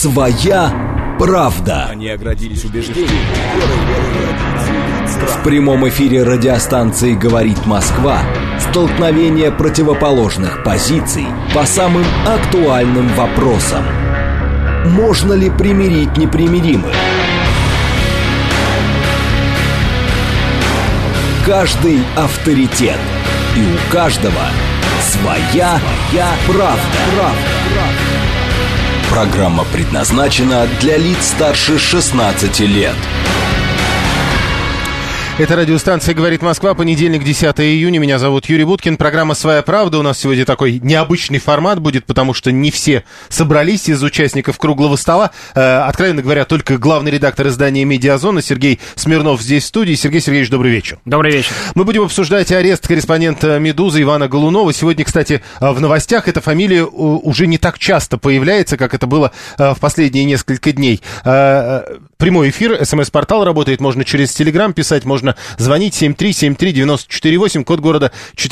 Своя правда. Они оградились убеждением. В прямом эфире радиостанции «Говорит Москва» столкновение противоположных позиций по самым актуальным вопросам. Можно ли примирить непримиримых? Каждый авторитет, и у каждого своя правда. Программа предназначена для лиц старше 16 лет. Это радиостанция «Говорит Москва», понедельник, 10 июня. Меня зовут Юрий Буткин. Программа «Своя правда». У нас сегодня такой необычный формат будет, потому что не все собрались из участников круглого стола. Откровенно говоря, только главный редактор издания «Медиазона» Сергей Смирнов здесь в студии. Сергей Сергеевич, добрый вечер. Добрый вечер. Мы будем обсуждать арест корреспондента «Медузы» Ивана Голунова. Сегодня, кстати, в новостях эта фамилия уже не так часто появляется, как это было в последние несколько дней. Прямой эфир, СМС-портал работает, можно через Телеграм писать, можно звонить 7373948, код города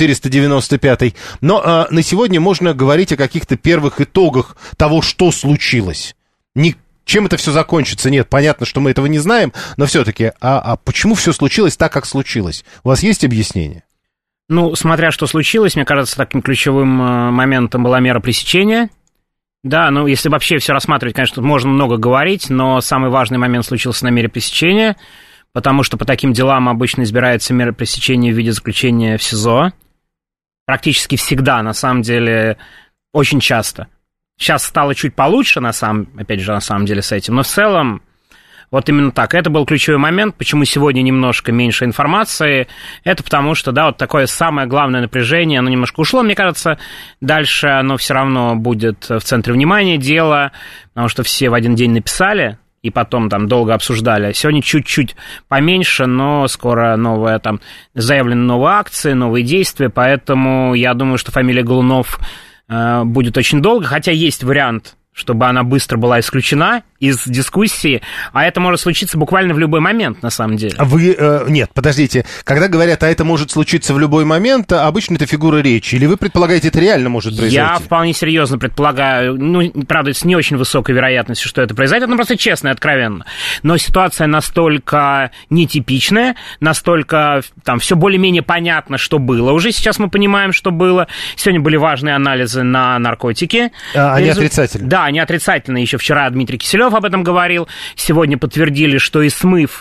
495. Но на сегодня можно говорить о каких-то первых итогах того, что случилось. Чем это все закончится? Нет, понятно, что мы этого не знаем, но все-таки, почему все случилось так, как случилось? У вас есть объяснение? Ну, смотря что случилось, мне кажется, таким ключевым моментом была мера пресечения. Да, ну, если вообще все рассматривать, конечно, тут можно много говорить, но самый важный момент случился на мере пресечения, потому что по таким делам обычно избирается мера пресечения в виде заключения в СИЗО. Практически всегда, на самом деле, очень часто. Сейчас стало чуть получше, на самом деле, с этим, но в целом вот именно так. Это был ключевой момент, почему сегодня немножко меньше информации. Это потому что, да, вот такое самое главное напряжение, оно немножко ушло, мне кажется. Дальше оно все равно будет в центре внимания дела, потому что все в один день написали и потом там долго обсуждали. Сегодня чуть-чуть поменьше, но скоро заявлены новые акции, новые действия, поэтому я думаю, что фамилия Голунов будет очень долго, хотя есть вариант, чтобы она быстро была исключена из дискуссии, а это может случиться буквально в любой момент, на самом деле. Нет, подождите, когда говорят, это может случиться в любой момент, обычно это фигура речи, или вы предполагаете, это реально может произойти? Я вполне серьезно предполагаю, правда, с не очень высокой вероятностью, что это произойдет, просто честно и откровенно. Но ситуация настолько нетипичная, настолько, все более-менее понятно, что было. Уже сейчас мы понимаем, что было. Сегодня были важные анализы на наркотики. Они отрицательные? Да, они отрицательные. Еще вчера Дмитрий Киселев об этом говорил. Сегодня подтвердили, что и смыв,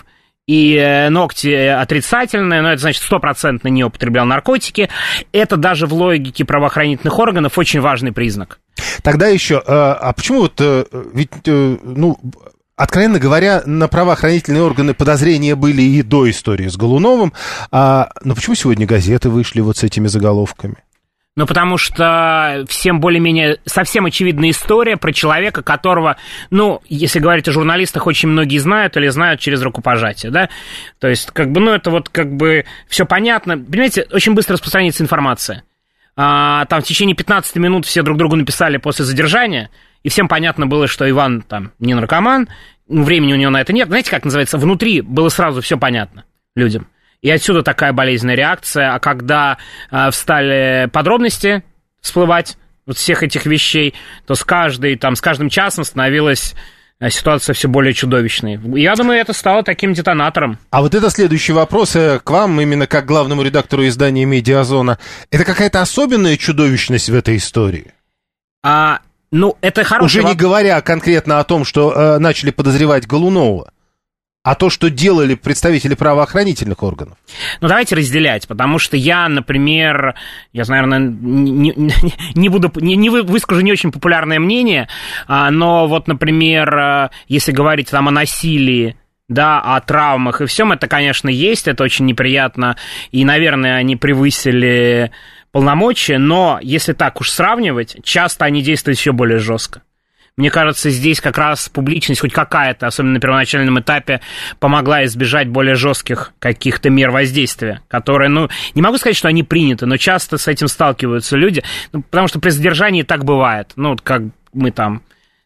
и ногти отрицательные, но это значит 100% не употреблял наркотики. Это даже в логике правоохранительных органов очень важный признак. Тогда еще, почему откровенно говоря, на правоохранительные органы подозрения были и до истории с Голуновым, но почему сегодня газеты вышли вот с этими заголовками? Ну, потому что всем более-менее совсем очевидная история про человека, которого, если говорить о журналистах, очень многие знают или знают через рукопожатие, да? То есть, это все понятно. Понимаете, очень быстро распространяется информация. Там в течение 15 минут все друг другу написали после задержания, и всем понятно было, что Иван не наркоман, времени у него на это нет. Знаете, как называется? Внутри было сразу все понятно людям. И отсюда такая болезненная реакция. А когда стали подробности всплывать вот всех этих вещей, то с каждым часом становилась ситуация все более чудовищной. Я думаю, это стало таким детонатором. А вот это следующий вопрос к вам, именно как главному редактору издания «Медиазона». Это какая-то особенная чудовищность в этой истории? Это хороший Уже не говоря конкретно о том, что начали подозревать Голунова, а то, что делали представители правоохранительных органов. Давайте разделять, потому что я, наверное, не выскажу не очень популярное мнение, но вот, например, если говорить о насилии, да, о травмах и всем, это, конечно, есть, это очень неприятно, и, наверное, они превысили полномочия, но если так уж сравнивать, часто они действуют еще более жестко. Мне кажется, здесь как раз публичность хоть какая-то, особенно на первоначальном этапе, помогла избежать более жестких каких-то мер воздействия, которые, не могу сказать, что они приняты, но часто с этим сталкиваются люди, потому что при задержании так бывает. Как мы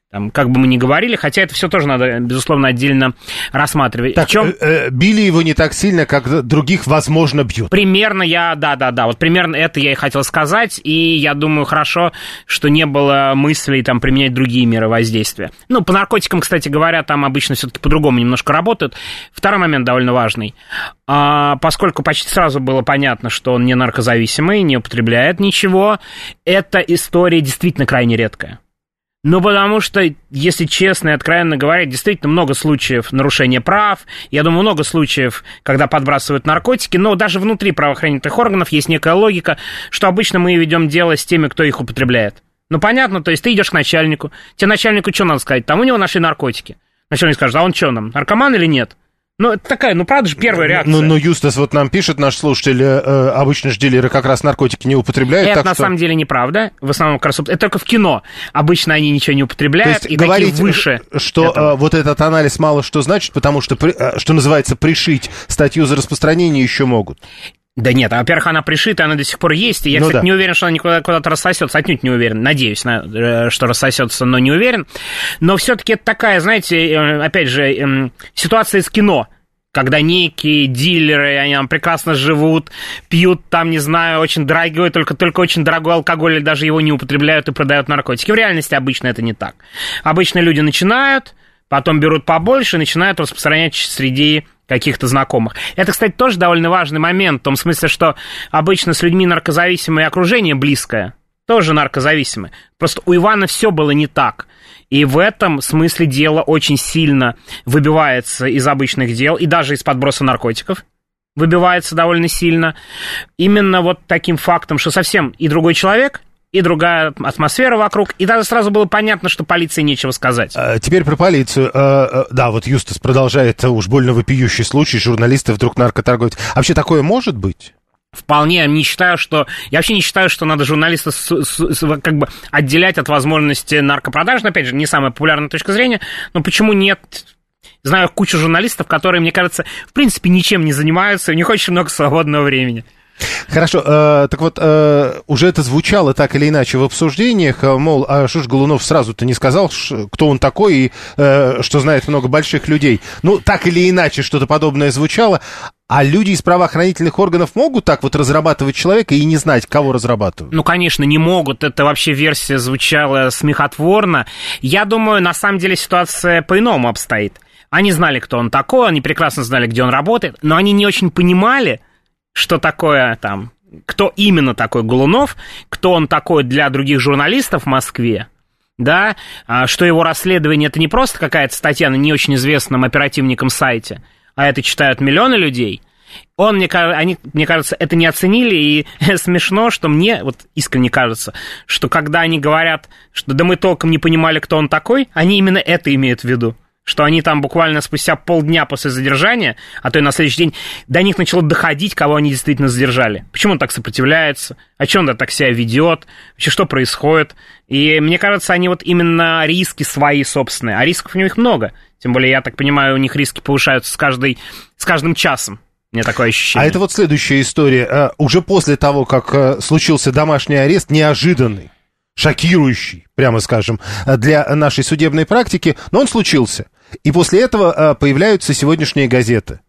Там, как бы мы ни говорили, хотя это все тоже надо, безусловно, отдельно рассматривать. Так, били его не так сильно, как других, возможно, бьют. Примерно вот примерно это я и хотел сказать, и я думаю, хорошо, что не было мыслей там применять другие меры воздействия. Ну, по наркотикам, кстати говоря, там обычно все-таки по-другому немножко работают. Второй момент довольно важный. Поскольку почти сразу было понятно, что он не наркозависимый, не употребляет ничего, эта история действительно крайне редкая. Ну, потому что, если честно и откровенно говоря, действительно много случаев нарушения прав. Я думаю, много случаев, когда подбрасывают наркотики, но даже внутри правоохранительных органов есть некая логика, что обычно мы ведем дело с теми, кто их употребляет. Ну, понятно, то есть ты идешь к начальнику, тебе начальнику что надо сказать? Там у него нашли наркотики. Начальник скажет, а он что нам, наркоман или нет? Ну, это такая, правда же, первая реакция. Ну, Юстас, вот нам пишет наш слушатель, обычно же дилеры как раз наркотики не употребляют. Это так на самом деле неправда. В основном, как раз, это только в кино. Обычно они ничего не употребляют, то есть и такие выше. Что вот этот анализ мало что значит, потому что, что называется, пришить статью за распространение еще могут. Да нет, во-первых, она пришита, она до сих пор есть, и я, кстати, не уверен, что она никуда куда-то рассосется, отнюдь не уверен, надеюсь, что рассосется, но не уверен. Но все-таки это такая, знаете, опять же, ситуация из кино, когда некие дилеры, они там прекрасно живут, пьют там, не знаю, очень дорогой, только очень дорогой алкоголь, или даже его не употребляют и продают наркотики. В реальности обычно это не так. Обычно люди начинают, потом берут побольше и начинают распространять среди каких-то знакомых. Это, кстати, тоже довольно важный момент, в том смысле, что обычно с людьми наркозависимые окружение близкое, тоже наркозависимые. Просто у Ивана все было не так. И в этом смысле дело очень сильно выбивается из обычных дел, и даже из подброса наркотиков выбивается довольно сильно. Именно вот таким фактом, что совсем и другой человек, и другая атмосфера вокруг, и даже сразу было понятно, что полиции нечего сказать. Теперь про полицию. Да, вот Юстас продолжает, уж больно вопиющий случай, журналисты вдруг наркоторговец. А вообще такое может быть? Вполне, я вообще не считаю, что надо журналистов как бы отделять от возможности наркопродаж. Опять же, не самая популярная точка зрения, но почему нет? Знаю кучу журналистов, которые, мне кажется, в принципе ничем не занимаются, у них очень много свободного времени. Хорошо, так вот, уже это звучало так или иначе в обсуждениях, мол, а что ж Голунов сразу-то не сказал, кто он такой и что знает много больших людей. Ну, так или иначе что-то подобное звучало, а люди из правоохранительных органов могут так вот разрабатывать человека и не знать, кого разрабатывают? Ну, конечно, не могут, это вообще версия звучала смехотворно. Я думаю, на самом деле ситуация по-иному обстоит. Они знали, кто он такой, они прекрасно знали, где он работает, но они не очень понимали, что такое там, кто именно такой Голунов, кто он такой для других журналистов в Москве, да, что его расследование это не просто какая-то статья на не очень известном оперативником сайте, а это читают миллионы людей. Мне кажется, это не оценили, и смешно, что мне, вот искренне кажется, что когда они говорят, что да мы толком не понимали, кто он такой, они именно это имеют в виду. Что они там буквально спустя полдня после задержания, а то и на следующий день, до них начало доходить, кого они действительно задержали. Почему он так сопротивляется? А что он так себя ведет? Вообще, что происходит? И мне кажется, они вот именно риски свои собственные, а рисков у них много. Тем более, я так понимаю, у них риски повышаются с каждым часом. У меня такое ощущение. А это вот следующая история. Уже после того, как случился домашний арест, неожиданный, шокирующий, прямо скажем, для нашей судебной практики, но он случился. И после этого появляются сегодняшние газеты.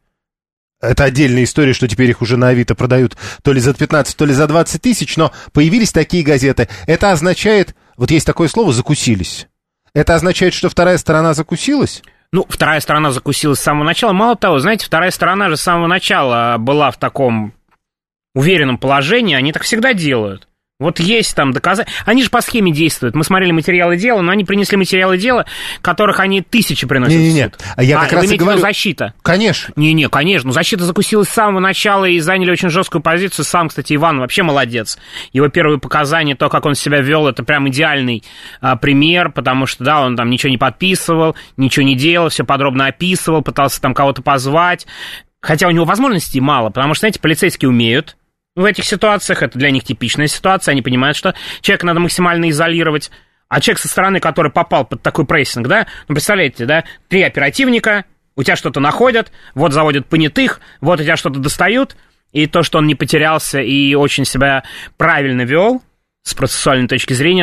Это отдельная история, что теперь их уже на Авито продают то ли за 15, то ли за 20 тысяч, но появились такие газеты. Это означает, вот есть такое слово, закусились. Это означает, что вторая сторона закусилась? Ну, вторая сторона закусилась с самого начала. Мало того, знаете, вторая сторона же с самого начала была в таком уверенном положении, они так всегда делают. Вот есть там доказательства. Они же по схеме действуют. Мы смотрели материалы дела, но они принесли материалы дела, которых они тысячи приносят в суд. Я как раз и говорю... защита. Конечно. Не, конечно. Но защита закусилась с самого начала и заняли очень жесткую позицию. Сам, кстати, Иван вообще молодец. Его первые показания, то, как он себя вел, это прям идеальный пример, потому что, да, он там ничего не подписывал, ничего не делал, все подробно описывал, пытался там кого-то позвать. Хотя у него возможностей мало, потому что, знаете, полицейские умеют в этих ситуациях, это для них типичная ситуация, они понимают, что человека надо максимально изолировать, а человек со стороны, который попал под такой прессинг, да, ну, представляете, да, 3 оперативника, у тебя что-то находят, вот заводят понятых, вот у тебя что-то достают, и то, что он не потерялся и очень себя правильно вел, с процессуальной точки зрения,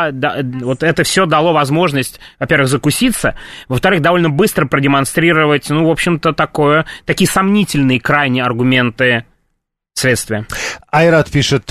вот это все дало возможность, во-первых, закуситься, во-вторых, довольно быстро продемонстрировать, в общем-то, такие сомнительные крайне аргументы следствия. Айрат пишет,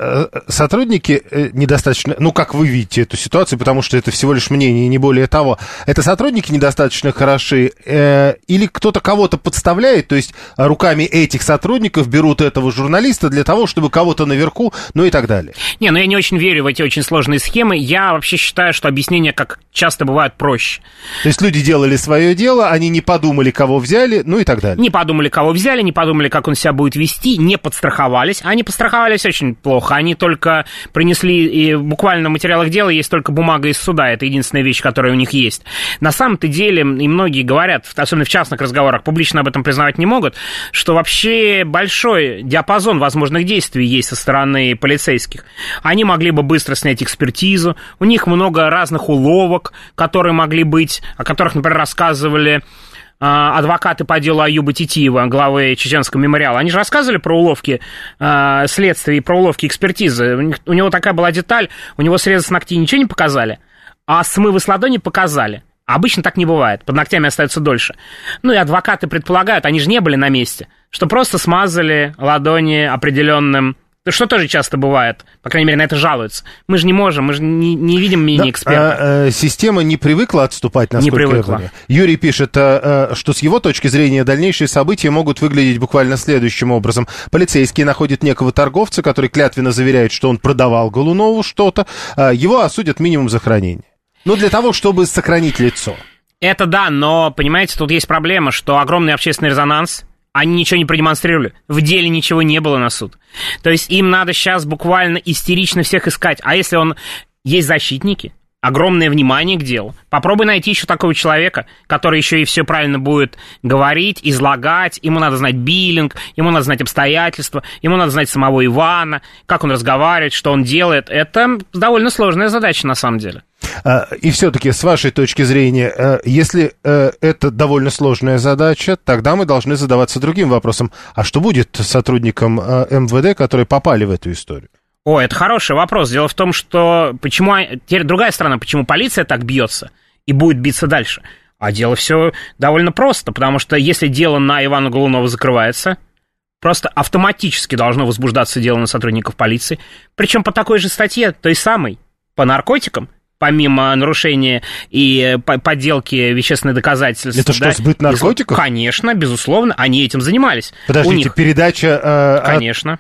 сотрудники недостаточно, как вы видите эту ситуацию, потому что это всего лишь мнение, не более того, это сотрудники недостаточно хороши, или кто-то кого-то подставляет, то есть руками этих сотрудников берут этого журналиста для того, чтобы кого-то наверху, и так далее. Я не очень верю в эти очень сложные схемы, я вообще считаю, что объяснения, как часто бывает, проще. То есть люди делали свое дело, они не подумали, кого взяли, и так далее. Не подумали, кого взяли, не подумали, как он себя будет вести, не подстраховались. Они подстраховались очень плохо. Они только принесли, и буквально в материалах дела есть только бумага из суда. Это единственная вещь, которая у них есть. На самом-то деле, и многие говорят, особенно в частных разговорах, публично об этом признавать не могут, что вообще большой диапазон возможных действий есть со стороны полицейских. Они могли бы быстро снять экспертизу. У них много разных уловок, которые могли быть, о которых, например, рассказывали адвокаты по делу Аюба Титиева, главы Чеченского мемориала, они же рассказывали про уловки следствия и про уловки экспертизы. У него такая была деталь, у него срезы с ногтей ничего не показали, а смывы с ладони показали. Обычно так не бывает, под ногтями остается дольше. И адвокаты предполагают, они же не были на месте, что просто смазали ладони определенным, что тоже часто бывает, по крайней мере, на это жалуются. Мы же не можем, мы же не видим мнение экспертов. Система не привыкла отступать, насколько я понимаю. Юрий пишет, что с его точки зрения дальнейшие события могут выглядеть буквально следующим образом. Полицейские находят некого торговца, который клятвенно заверяет, что он продавал Голунову что-то. Его осудят минимум за хранение. Для того, чтобы сохранить лицо. Это да, но, понимаете, тут есть проблема, что огромный общественный резонанс. Они ничего не продемонстрировали. В деле ничего не было на суд. То есть им надо сейчас буквально истерично всех искать. А если есть защитники, огромное внимание к делу, попробуй найти еще такого человека, который еще и все правильно будет говорить, излагать. Ему надо знать биллинг, ему надо знать обстоятельства, ему надо знать самого Ивана, как он разговаривает, что он делает. Это довольно сложная задача на самом деле. И все-таки, с вашей точки зрения, если это довольно сложная задача, тогда мы должны задаваться другим вопросом. А что будет с сотрудникам МВД, которые попали в эту историю? Это хороший вопрос. Дело в том, что теперь другая сторона, почему полиция так бьется и будет биться дальше. А дело все довольно просто, потому что если дело на Ивана Голунова закрывается, просто автоматически должно возбуждаться дело на сотрудников полиции, причем по такой же статье, той самой, по наркотикам. Помимо нарушения и подделки вещественных доказательств. Это что, сбыт наркотиков? Конечно, безусловно, они этим занимались. Подождите, передача... Конечно.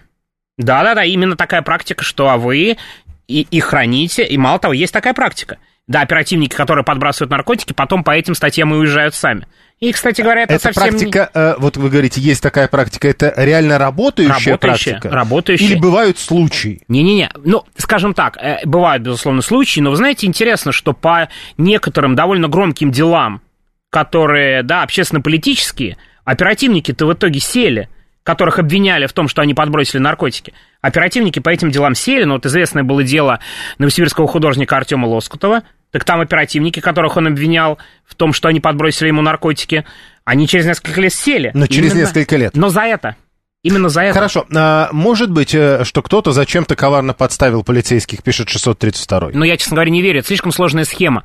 Да, именно такая практика, что вы их храните, и мало того, есть такая практика. Да, оперативники, которые подбрасывают наркотики, потом по этим статьям и уезжают сами. И, кстати говоря, это совсем практика, вот вы говорите, есть такая практика, это реально работающая практика? Работающая. Или бывают случаи? Не-не-не, скажем так, бывают, безусловно, случаи, но, вы знаете, интересно, что по некоторым довольно громким делам, которые, общественно-политические, оперативники-то в итоге сели, которых обвиняли в том, что они подбросили наркотики. Оперативники по этим делам сели, известное было дело новосибирского художника Артема Лоскутова, так там оперативники, которых он обвинял в том, что они подбросили ему наркотики, они через несколько лет сели. Но через несколько лет. Но за это. Именно за это. Хорошо. Может быть, что кто-то зачем-то коварно подставил полицейских, пишет 632-й. Я, честно говоря, не верю. Это слишком сложная схема.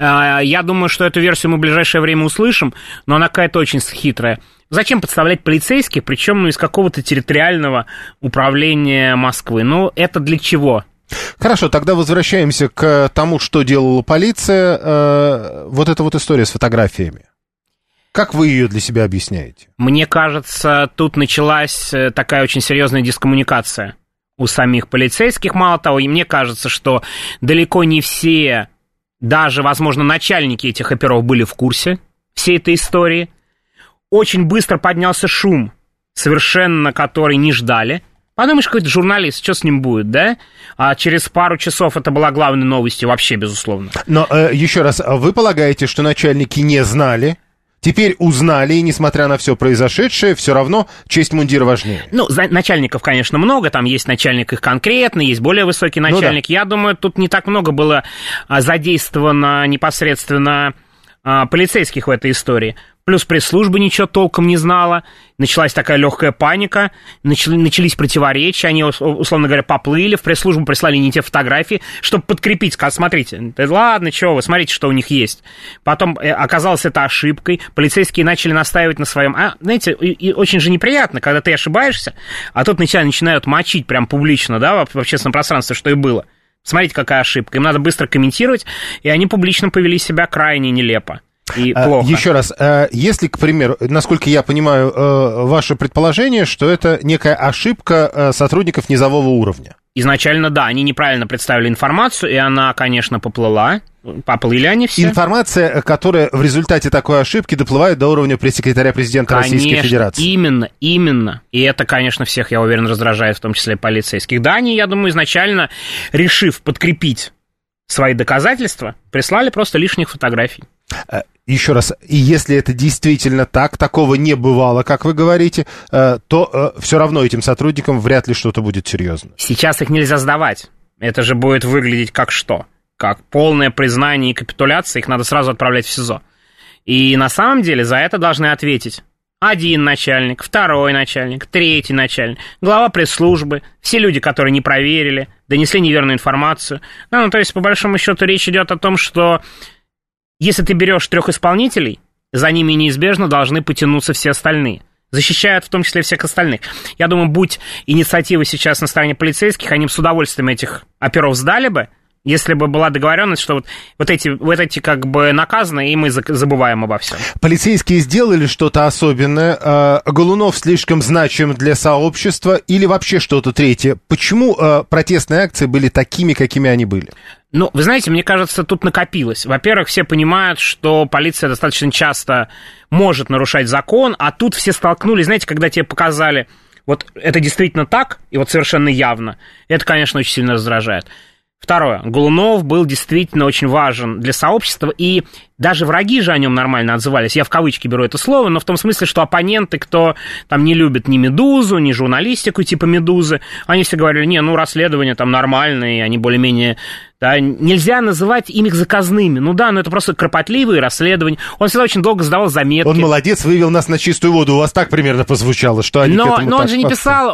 Я думаю, что эту версию мы в ближайшее время услышим, но она какая-то очень хитрая. Зачем подставлять полицейских, причем из какого-то территориального управления Москвы? Это для чего? Хорошо, тогда возвращаемся к тому, что делала полиция. Вот эта вот история с фотографиями. Как вы ее для себя объясняете? Мне кажется, тут началась такая очень серьезная дискоммуникация у самих полицейских. Мало того, и мне кажется, что далеко не все, даже, возможно, начальники этих оперов были в курсе всей этой истории. Очень быстро поднялся шум, совершенно который не ждали. Подумаешь, какой-то журналист, что с ним будет, да? А через пару часов это была главной новостью вообще, безусловно. Но еще раз, вы полагаете, что начальники не знали? Теперь узнали, и несмотря на все произошедшее, все равно честь мундира важнее. Начальников, конечно, много, там есть начальник их конкретный, есть более высокий начальник. Я думаю, тут не так много было задействовано непосредственно полицейских в этой истории. Плюс пресс-служба ничего толком не знала. Началась такая легкая паника. Начались противоречия. Они, условно говоря, поплыли. В пресс-службу прислали не те фотографии, чтобы подкрепить. Сказать, смотрите, ладно, чего вы, смотрите, что у них есть. Потом оказалось это ошибкой. Полицейские начали настаивать на своем. Знаете, и очень же неприятно, когда ты ошибаешься, а тут начинают мочить прям публично, да, в общественном пространстве, что и было. Смотрите, какая ошибка. Им надо быстро комментировать, и они публично повели себя крайне нелепо. И плохо. Еще раз, если, к примеру, насколько я понимаю, ваше предположение, что это некая ошибка сотрудников низового уровня? Изначально, да, они неправильно представили информацию, и она, конечно, поплыла. Поплыли они все. Информация, которая в результате такой ошибки доплывает до уровня пресс-секретаря президента Российской Федерации. Именно. И это, конечно, всех, я уверен, раздражает, в том числе и полицейских. Да, они, я думаю, изначально, решив подкрепить свои доказательства, прислали просто лишних фотографий. Еще раз, и если это действительно так, такого не бывало, как вы говорите, то все равно этим сотрудникам вряд ли что-то будет серьезно. Сейчас их нельзя сдавать. Это же будет выглядеть как что? Как полное признание и капитуляция, их надо сразу отправлять в СИЗО. И на самом деле за это должны ответить один начальник, второй начальник, третий начальник, глава пресс-службы, все люди, которые не проверили, донесли неверную информацию. Ну, то есть, по большому счету, речь идет о том, что если ты берешь 3 исполнителей, за ними неизбежно должны потянуться все остальные. Защищают в том числе всех остальных. Я думаю, будь инициатива сейчас на стороне полицейских, они бы с удовольствием этих оперов сдали бы, если бы была договоренность, что вот эти как бы наказаны, и мы забываем обо всем. Полицейские сделали что-то особенное? Голунов слишком значим для сообщества или вообще что-то третье? Почему протестные акции были такими, какими они были? Ну, вы знаете, мне кажется, тут накопилось. Во-первых, все понимают, что полиция достаточно часто может нарушать закон, а тут все столкнулись, знаете, когда тебе показали, вот это действительно так, и вот совершенно явно, это, конечно, очень сильно раздражает. Второе. Голунов был действительно очень важен для сообщества, и даже враги же о нем нормально отзывались. Я в кавычки беру это слово, но в том смысле, что оппоненты, кто там не любит ни «Медузу», ни журналистику типа «Медузы», они все говорили, расследования там нормальные, они более-менее... Да, нельзя называть их заказными. Ну да, но это просто кропотливые расследования. Он всегда очень долго сдавал заметки. Он молодец, вывел нас на чистую воду. У вас так примерно прозвучало, что они но он же не писал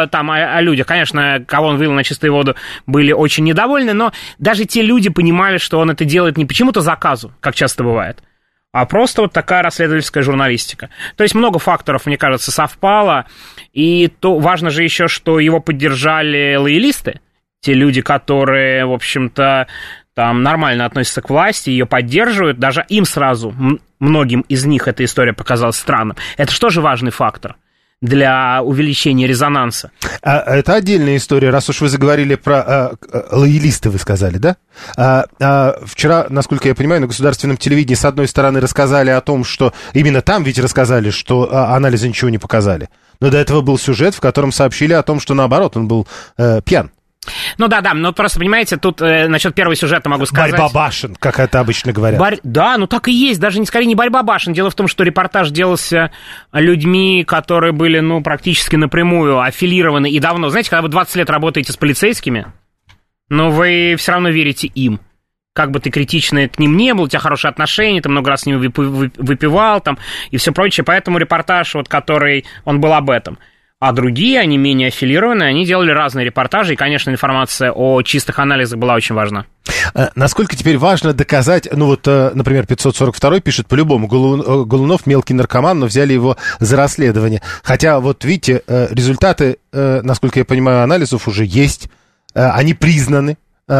о людях. Конечно, кого он вывел на чистую воду, были очень недовольны, но даже те люди понимали, что он это делает не почему-то заказу, как часто бывает, а просто вот такая расследовательская журналистика. То есть много факторов, мне кажется, совпало. И то важно же еще, что его поддержали лоялисты. Те люди, которые, в общем-то, там нормально относятся к власти, ее поддерживают, даже им сразу, многим из них эта история показалась странным. Это же тоже важный фактор для увеличения резонанса. Это отдельная история, раз уж вы заговорили про лоялисты, вы сказали, да? Вчера, насколько я понимаю, на государственном телевидении, с одной стороны, рассказали о том, что именно там ведь рассказали, что анализы ничего не показали. Но до этого был сюжет, в котором сообщили о том, что, наоборот, он был пьян. Ну да, но просто, понимаете, тут насчет первого сюжета могу сказать... Борьба башен, как это обычно говорят. Да, так и есть, даже скорее не борьба башен. Дело в том, что репортаж делался людьми, которые были, практически напрямую аффилированы и давно. Знаете, когда вы 20 лет работаете с полицейскими, но вы все равно верите им. Как бы ты критично к ним не был, у тебя хорошие отношения, ты много раз с ними выпивал там, и все прочее. Поэтому репортаж, который он был об этом. А другие, они менее аффилированные, они делали разные репортажи, и, конечно, информация о чистых анализах была очень важна. Насколько теперь важно доказать, например, 542 пишет, по-любому, Голунов мелкий наркоман, но взяли его за расследование. Хотя, видите, результаты, насколько я понимаю, анализов уже есть, они признаны,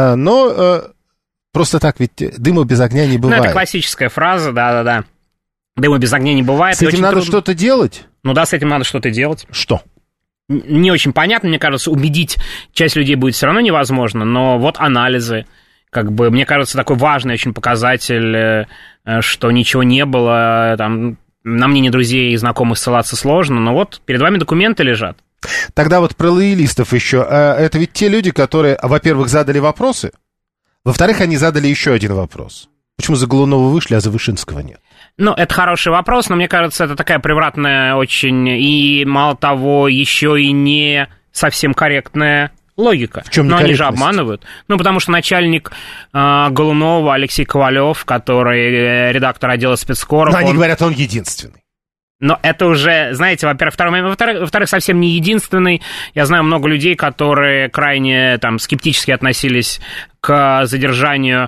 но просто так ведь дыма без огня не бывает. Это классическая фраза, да-да-да. Дыма без огня не бывает. С этим надо что-то делать? Да, с этим надо что-то делать. Что? Не очень понятно, мне кажется, убедить часть людей будет все равно невозможно, но вот анализы, мне кажется, такой важный очень показатель, что ничего не было, там, на мнение друзей и знакомых ссылаться сложно, но перед вами документы лежат. Тогда про лоялистов еще. Это ведь те люди, которые, во-первых, задали вопросы, во-вторых, они задали еще один вопрос. Почему за Голунова вышли, а за Вышинского нет? Это хороший вопрос, но мне кажется, это такая превратная очень, и мало того, еще и не совсем корректная Логика. В чем некорректность? Но они же обманывают. Ну, потому что начальник Голунова Алексей Ковалев, который редактор отдела спецскоров... Но они говорят, он единственный. Но это уже, знаете, во-первых, второй момент, во-вторых, совсем не единственный. Я знаю много людей, которые крайне там скептически относились к задержанию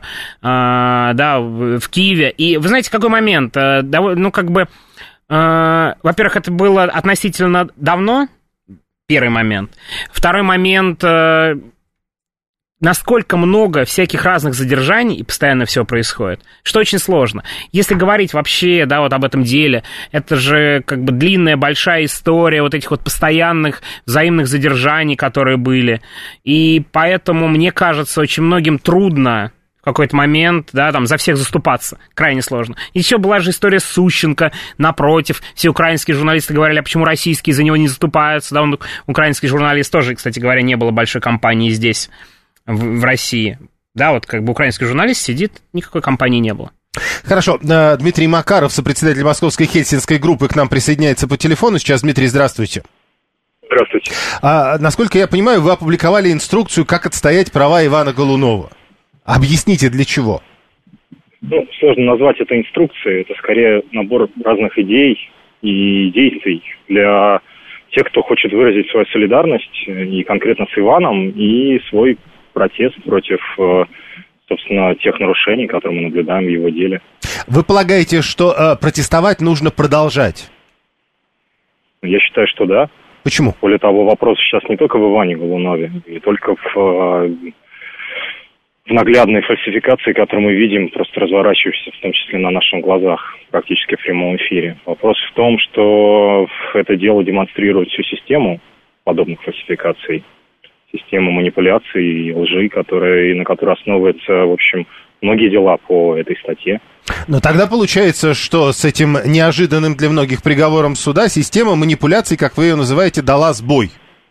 в Киеве. И вы знаете, какой момент? Во-первых, это было относительно давно, первый момент. Второй момент... Насколько много всяких разных задержаний и постоянно все происходит, что очень сложно. Если говорить вообще, об этом деле, это же длинная, большая история вот этих вот постоянных взаимных задержаний, которые были. И поэтому, мне кажется, очень многим трудно в какой-то момент, за всех заступаться. Крайне сложно. Еще была же история Сущенко, напротив. Все украинские журналисты говорили, а почему российские за него не заступаются? Он украинский журналист тоже, кстати говоря, не было большой кампании здесь, в России. Украинский журналист сидит, никакой кампании не было. Хорошо. Дмитрий Макаров, сопредседатель Московской Хельсинской группы, к нам присоединяется по телефону. Сейчас, Дмитрий, здравствуйте. Здравствуйте. Насколько я понимаю, вы опубликовали инструкцию, как отстоять права Ивана Голунова. Объясните, для чего? Сложно назвать это инструкцией. Это скорее набор разных идей и действий для тех, кто хочет выразить свою солидарность и конкретно с Иваном, и свой протест против, собственно, тех нарушений, которые мы наблюдаем в его деле. Вы полагаете, что протестовать нужно продолжать? Я считаю, что да. Почему? Более того, вопрос сейчас не только в Иване Голунове, не только в наглядной фальсификации, которую мы видим, просто разворачивающейся, в том числе на наших глазах, практически в прямом эфире. Вопрос в том, что это дело демонстрирует всю систему подобных фальсификаций, систему манипуляций и лжи, на которой основываются, в общем, многие дела по этой статье. Но тогда получается, что с этим неожиданным для многих приговором суда система манипуляций, как вы ее называете, дала сбой.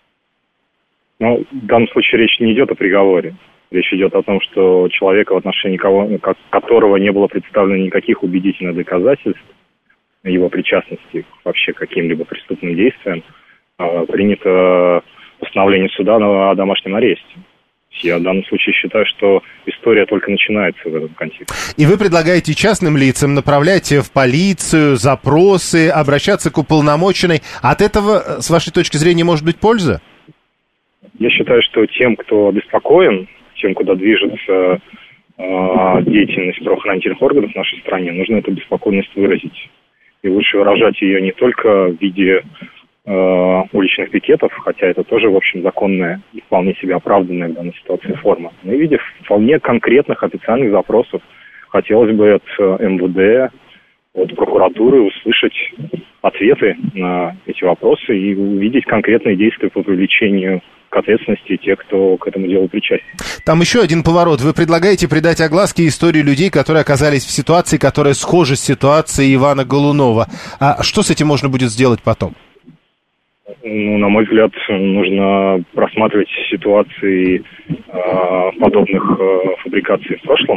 В данном случае речь не идет о приговоре. Речь идет о том, что человека, в отношении которого не было представлено никаких убедительных доказательств его причастности вообще к каким-либо преступным действиям, принято постановление суда о домашнем аресте. Я в данном случае считаю, что история только начинается в этом контексте. И вы предлагаете частным лицам направлять в полицию запросы, обращаться к уполномоченной. От этого, с вашей точки зрения, может быть польза? Я считаю, что тем, кто обеспокоен, тем, куда движется деятельность правоохранительных органов в нашей стране, нужно эту беспокойность выразить. И лучше выражать ее не только в виде уличных пикетов, хотя это тоже, в общем, законная и вполне себе оправданная в данной ситуации форма, но и в виде вполне конкретных официальных запросов. Хотелось бы от МВД, от прокуратуры услышать ответы на эти вопросы и увидеть конкретные действия по привлечению к ответственности тех, кто к этому делу причастен. Там еще один поворот. Вы предлагаете придать огласке истории людей, которые оказались в ситуации, которая схожа с ситуацией Ивана Голунова. А что с этим можно будет сделать потом? На мой взгляд, нужно просматривать ситуации подобных фабрикаций в прошлом.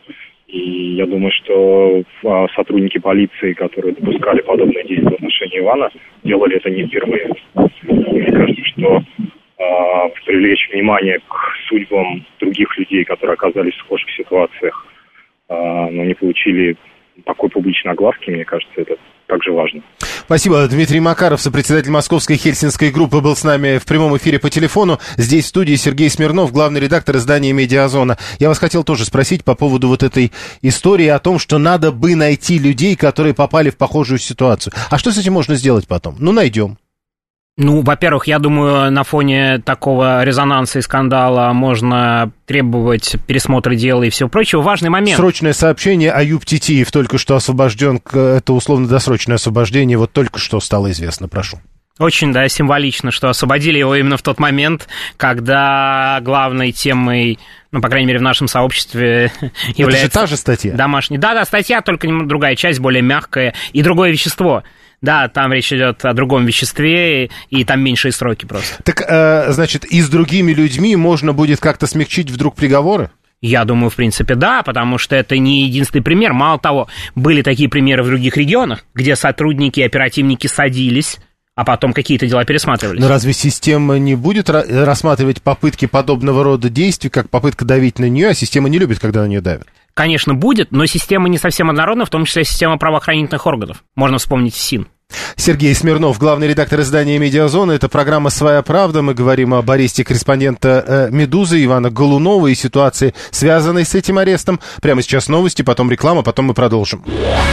И я думаю, что сотрудники полиции, которые допускали подобные действия в отношении Ивана, делали это не впервые. Мне кажется, что привлечь внимание к судьбам других людей, которые оказались в схожих ситуациях, но не получили такой публичной огласки, мне кажется, это также важно. Спасибо. Дмитрий Макаров, сопредседатель Московской Хельсинской группы, был с нами в прямом эфире по телефону. Здесь в студии Сергей Смирнов, главный редактор издания «Медиазона». Я вас хотел тоже спросить по поводу вот этой истории о том, что надо бы найти людей, которые попали в похожую ситуацию. А что с этим можно сделать потом? Найдем. Во-первых, я думаю, на фоне такого резонанса и скандала можно требовать пересмотра дела и всего прочего. Важный момент. Срочное сообщение: Аюб Титиев только что освобожден. Это условно-досрочное освобождение. Вот только что стало известно. Прошу. Очень, символично, что освободили его именно в тот момент, когда главной темой, по крайней мере, в нашем сообществе является... Это же та же статья? Домашняя. Да, статья, только другая часть, более мягкая, и другое вещество. Да, там речь идет о другом веществе, и там меньшие сроки просто. Так, значит, и с другими людьми можно будет как-то смягчить вдруг приговоры? Я думаю, в принципе, да, потому что это не единственный пример. Мало того, были такие примеры в других регионах, где сотрудники и оперативники садились, а потом какие-то дела пересматривались. Но разве система не будет рассматривать попытки подобного рода действий, как попытка давить на нее, а система не любит, когда на нее давят? Конечно, будет, но система не совсем однородна, в том числе система правоохранительных органов. Можно вспомнить СИН. Сергей Смирнов, главный редактор издания «Медиазона». Это программа «Своя правда». Мы говорим об аресте корреспондента «Медузы» Ивана Голунова и ситуации, связанной с этим арестом. Прямо сейчас новости, потом реклама, потом мы продолжим.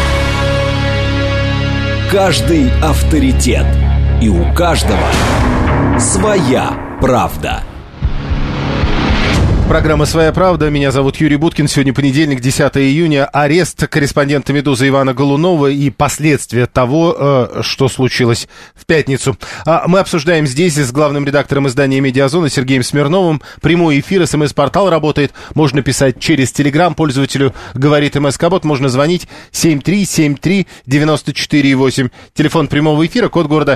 Каждый авторитет. И у каждого своя правда. Программа «Своя правда». Меня зовут Юрий Буткин. Сегодня понедельник, 10 июня. Арест корреспондента «Медузы» Ивана Голунова и последствия того, что случилось в пятницу. Мы обсуждаем здесь с главным редактором издания «Медиазона» Сергеем Смирновым. Прямой эфир, СМС-портал работает. Можно писать через Телеграм. Пользователю говорит МСК-бот. Можно звонить 7373948. Телефон прямого эфира, код города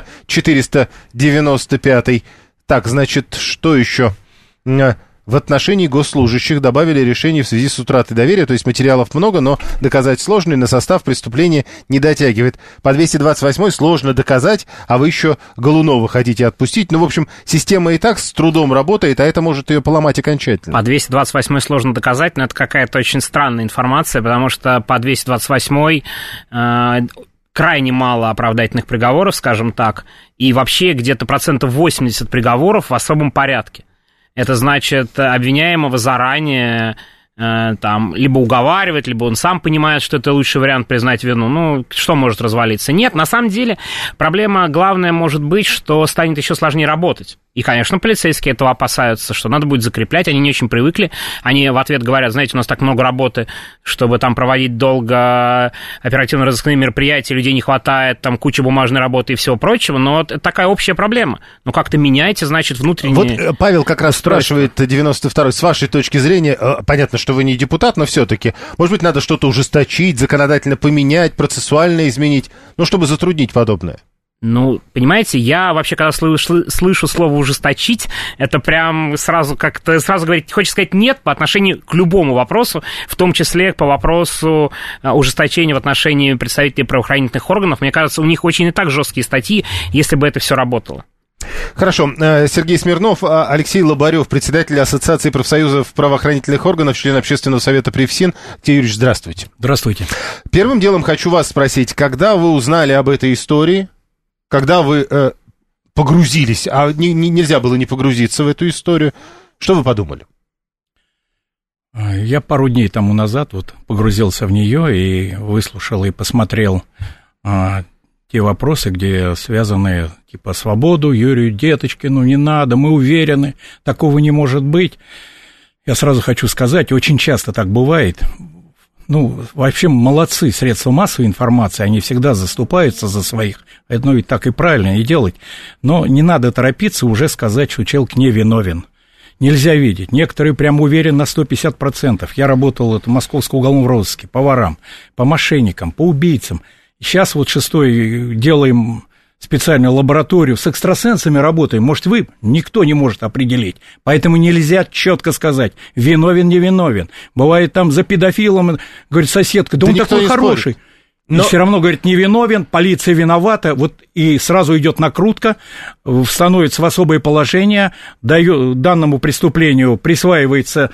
495. Так, значит, что еще? В отношении госслужащих добавили решение в связи с утратой доверия, то есть материалов много, но доказать сложно, и на состав преступления не дотягивает. По 228 сложно доказать, а вы еще Голунова хотите отпустить. Ну, в общем, система и так с трудом работает, а это может ее поломать окончательно. По 228 сложно доказать, но это какая-то очень странная информация, потому что по 228 крайне мало оправдательных приговоров, скажем так, и вообще где-то 80% приговоров в особом порядке. Это значит, обвиняемого заранее там либо уговаривать, либо он сам понимает, что это лучший вариант признать вину. Ну, что может развалиться? Нет, на самом деле проблема главная может быть, что станет еще сложнее работать. И, конечно, полицейские этого опасаются, что надо будет закреплять, они не очень привыкли. Они в ответ говорят, знаете, у нас так много работы, чтобы там проводить долго оперативно-розыскные мероприятия, людей не хватает, там куча бумажной работы и всего прочего, но это такая общая проблема. Ну, как-то меняйте, значит, внутренние... Вот Павел как раз спрашивает, 92-й, с вашей точки зрения, понятно, что вы не депутат, но все-таки, может быть, надо что-то ужесточить, законодательно поменять, процессуально изменить, ну, чтобы затруднить подобное? Ну, понимаете, я вообще, когда слышу слово «ужесточить», это прям сразу как-то, сразу говорить, хочется сказать «нет» по отношению к любому вопросу, в том числе по вопросу ужесточения в отношении представителей правоохранительных органов. Мне кажется, у них очень и так жесткие статьи, если бы это все работало. Хорошо. Сергей Смирнов, Алексей Лобарев, председатель Ассоциации профсоюзов правоохранительных органов, член Общественного совета при ФСИН. Алексей Юрьевич, здравствуйте. Здравствуйте. Первым делом хочу вас спросить, когда вы узнали об этой истории, когда вы погрузились, а нельзя было не погрузиться в эту историю, что вы подумали? Я пару дней тому назад вот погрузился в нее и выслушал и посмотрел те вопросы, где связаны типа свободу, Юрию Деточкину не надо, мы уверены, такого не может быть. Я сразу хочу сказать, очень часто так бывает. Ну, вообще молодцы средства массовой информации, они всегда заступаются за своих, это ведь так и правильно и делать, но не надо торопиться уже сказать, что человек не виновен. Нельзя видеть, некоторые прям уверены на 150%. Я работал в московском уголовном розыске по ворам, по мошенникам, по убийцам. Сейчас вот делаем специальную лабораторию, с экстрасенсами работаем, может, вы, никто не может определить, поэтому нельзя четко сказать, виновен, не виновен. Бывает там за педофилом, говорит соседка, да он такой хороший, но все равно, говорит, не виновен, полиция виновата, вот и сразу идет накрутка, становится в особое положение, данному преступлению присваивается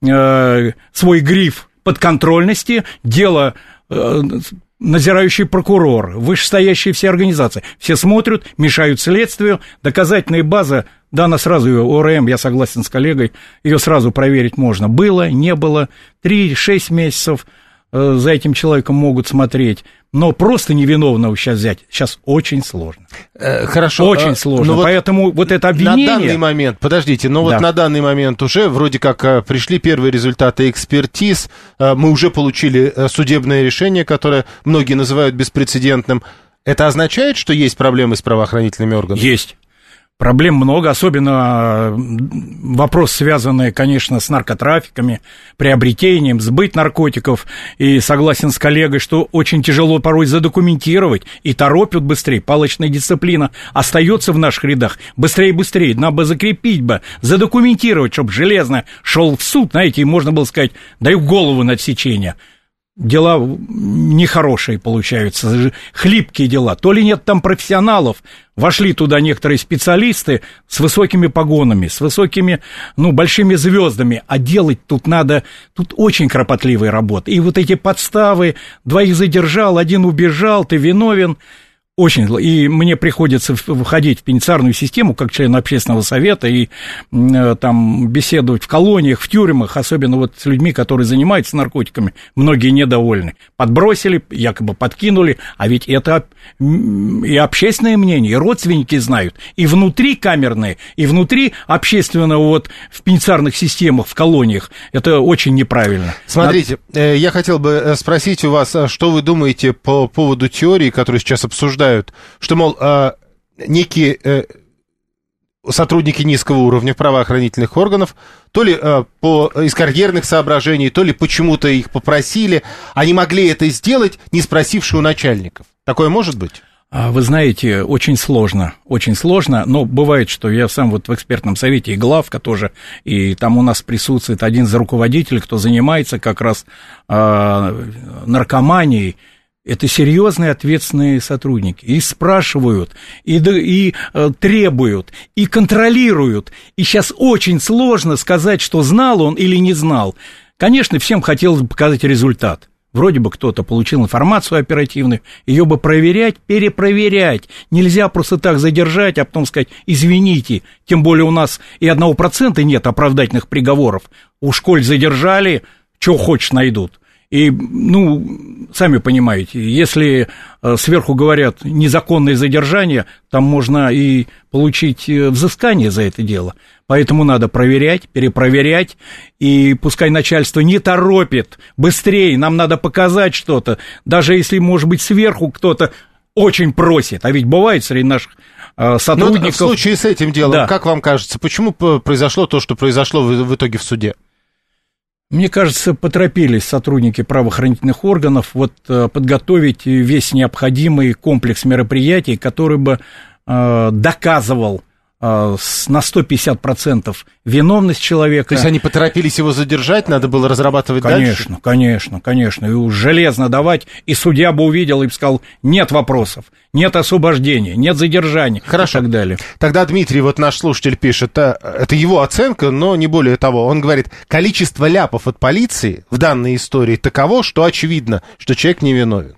свой гриф подконтрольности, дело... Надзирающий прокурор, вышестоящие все организации, все смотрят, мешают следствию, доказательная база, да, она сразу ее, ОРМ, я согласен с коллегой, ее сразу проверить можно, было, не было, 3-6 месяцев за этим человеком могут смотреть, но просто невиновного сейчас взять, сейчас очень сложно. Хорошо. Очень сложно, поэтому вот это обвинение... На данный момент, подождите, но вот на данный момент уже вроде как пришли первые результаты экспертиз, мы уже получили судебное решение, которое многие называют беспрецедентным. Это означает, что есть проблемы с правоохранительными органами? Есть. Проблем много, особенно вопрос, связанный, конечно, с наркотрафиками, приобретением, сбыт наркотиков. И согласен с коллегой, что очень тяжело порой задокументировать, и торопят быстрее. Палочная дисциплина остается в наших рядах. Быстрее, быстрее, надо бы закрепить бы, задокументировать, чтобы железно шел в суд, знаете, и можно было сказать, даю голову на отсечение. дела нехорошие получаются, хлипкие дела. То ли нет там профессионалов, вошли туда некоторые специалисты с высокими погонами, с высокими, большими звездами, а делать тут надо, тут очень кропотливая работа. И вот эти подставы, 2 задержал, 1 убежал, ты виновен. Очень, и мне приходится входить в пенитенциарную систему как член общественного совета и там беседовать в колониях, в тюрьмах, особенно вот с людьми, которые занимаются наркотиками, многие недовольны. Подбросили, якобы подкинули, а ведь это и общественное мнение, и родственники знают, и внутри камерные, и внутри общественного вот в пенитенциарных системах, в колониях. Это очень неправильно. Смотрите, я хотел бы спросить у вас, что вы думаете по поводу теории, которую сейчас обсуждают, что, мол, некие сотрудники низкого уровня правоохранительных органов, то ли из карьерных соображений, то ли почему-то их попросили, они могли это сделать, не спросивши у начальников. Такое может быть? Вы знаете, очень сложно, но бывает, что я сам вот в экспертном совете и главка тоже, и там у нас присутствует один из руководителей, кто занимается как раз наркоманией. Это серьезные, ответственные сотрудники. И спрашивают, и требуют, и контролируют. И сейчас очень сложно сказать, что знал он или не знал. Конечно, всем хотелось бы показать результат. Вроде бы кто-то получил информацию оперативную, ее бы проверять, перепроверять. Нельзя просто так задержать, а потом сказать, извините, тем более у нас и 1% нет оправдательных приговоров. Уж коль задержали, что хочешь найдут. И, сами понимаете, если сверху говорят незаконное задержание, там можно и получить взыскание за это дело. Поэтому надо проверять, перепроверять, и пускай начальство не торопит, быстрее, нам надо показать что-то, даже если, может быть, сверху кто-то очень просит, а ведь бывает среди наших сотрудников... Но в случае с этим делом, да. Как вам кажется, почему произошло то, что произошло в итоге в суде? Мне кажется, поторопились сотрудники правоохранительных органов подготовить весь необходимый комплекс мероприятий, который бы доказывал на 150% виновность человека. То есть они поторопились его задержать, надо было разрабатывать дальше? Конечно. И уж железно давать, и судья бы увидел и бы сказал, нет вопросов, нет освобождения, нет задержания. Хорошо. И так далее. Тогда Дмитрий, вот наш слушатель пишет, это его оценка, но не более того. Он говорит, количество ляпов от полиции в данной истории таково, что очевидно, что человек невиновен.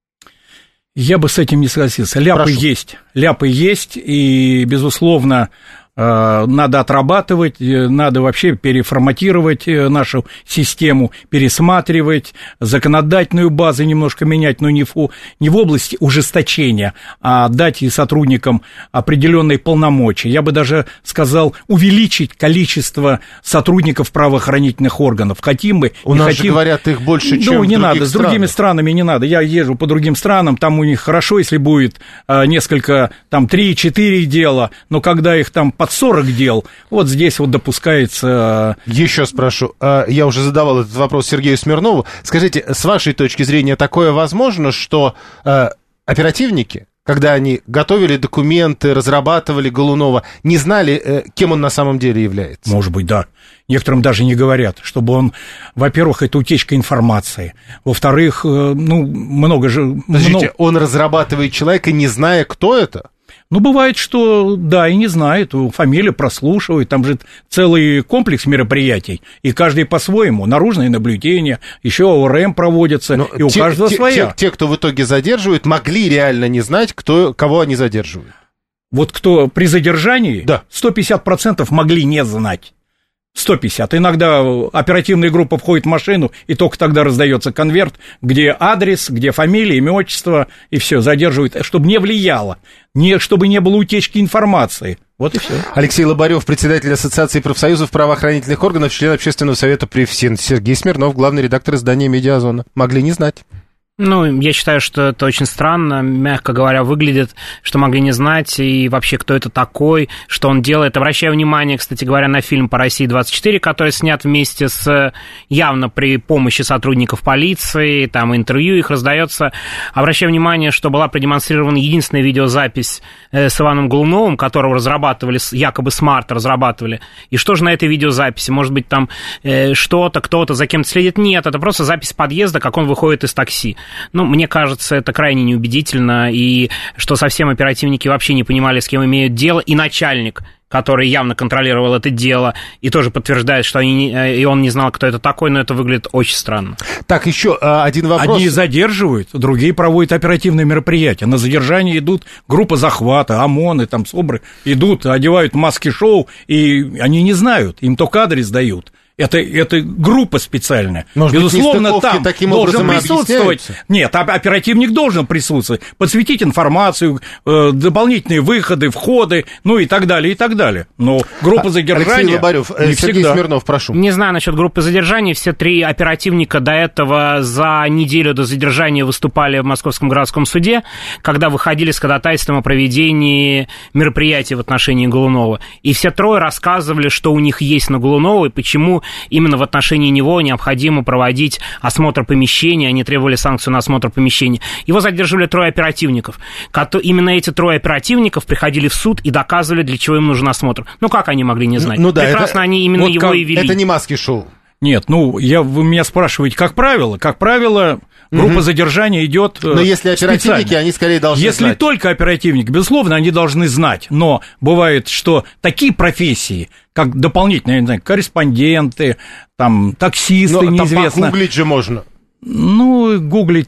Я бы с этим не согласился. Ляпы есть, и, безусловно, надо отрабатывать, надо вообще переформатировать нашу систему, пересматривать, законодательную базу немножко менять, но не в области ужесточения, а дать и сотрудникам определенные полномочия. Я бы даже сказал, увеличить количество сотрудников правоохранительных органов. Хотим мы, у нас же говорят, их больше, чем в других странах. Не надо, с другими странами не надо. Я езжу по другим странам, там у них хорошо, если будет несколько, там 3-4 дела, но когда их там под 40 дел, вот здесь вот допускается... Еще спрошу, я уже задавал этот вопрос Сергею Смирнову. Скажите, с вашей точки зрения, такое возможно, что оперативники, когда они готовили документы, разрабатывали Голунова, не знали, кем он на самом деле является? Может быть, да. Некоторым даже не говорят, чтобы он, во-первых, это утечка информации, во-вторых, много же... Подождите, он разрабатывает человека, не зная, кто это? Бывает, что, да, и не знает, фамилию прослушивают, там же целый комплекс мероприятий, и каждый по-своему, наружное наблюдение, еще ОРМ проводится, и у каждого своя. Те, кто в итоге задерживают, могли реально не знать, кого они задерживают. Вот кто при задержании, да. 150% могли не знать. 150. Иногда оперативная группа входит в машину, и только тогда раздается конверт, где адрес, где фамилия, имя, отчество, и все, задерживают, чтобы не влияло, чтобы не было утечки информации. Вот и все. Алексей Лобарев, председатель Ассоциации профсоюзов правоохранительных органов, член Общественного совета при ФСИН. Сергей Смирнов, главный редактор издания «Медиазона». Могли не знать. Ну, я считаю, что это очень странно, мягко говоря, выглядит, что могли не знать, и вообще, кто это такой, что он делает. Обращаю внимание, кстати говоря, на фильм по России-24, который снят вместе с, явно при помощи сотрудников полиции, там интервью их раздается. Обращаю внимание, что была продемонстрирована единственная видеозапись с Иваном Голуновым, которого разрабатывали, якобы смарт разрабатывали. И что же на этой видеозаписи? Может быть, там что-то, кто-то за кем-то следит? Нет, это просто запись подъезда, как он выходит из такси. Ну, мне кажется, это крайне неубедительно, и что совсем оперативники вообще не понимали, с кем имеют дело, и начальник, который явно контролировал это дело, и тоже подтверждает, что и он не знал, кто это такой, но это выглядит очень странно. Так, еще один вопрос. Одни задерживают, другие проводят оперативные мероприятия. На задержание идут группа захвата, ОМОНы, там, СОБРы, идут, одевают маски-шоу, и они не знают, им только адрес дают. Это группа специальная. Может безусловно, быть, там таким должен присутствовать. Нет, оперативник должен присутствовать, подсветить информацию, дополнительные выходы, входы, ну и так далее, и так далее. Но группа задержания Алексей Лобарев, не Сергей всегда. Смирнов, прошу. Не знаю насчет группы задержания. Все три оперативника до этого за неделю до задержания выступали в Московском городском суде, когда выходили с ходатайством о проведении мероприятий в отношении Голунова. И все трое рассказывали, что у них есть на Голунова, и почему именно в отношении него необходимо проводить осмотр помещения, они требовали санкцию на осмотр помещения. Его задерживали трое оперативников. Именно эти трое оперативников приходили в суд и доказывали, для чего им нужен осмотр. Ну, как они могли не знать? Ну, да, прекрасно они именно вот его и вели. Это не маски-шоу. Нет, вы меня спрашиваете, как правило, группа задержания идет Но если оперативники, специально. они скорее должны Если знать. только оперативники, безусловно, они должны знать. Но бывает, что такие профессии, как дополнительные, я не знаю, корреспонденты, там, таксисты, неизвестно. Там погуглить же можно. Ну, гуглить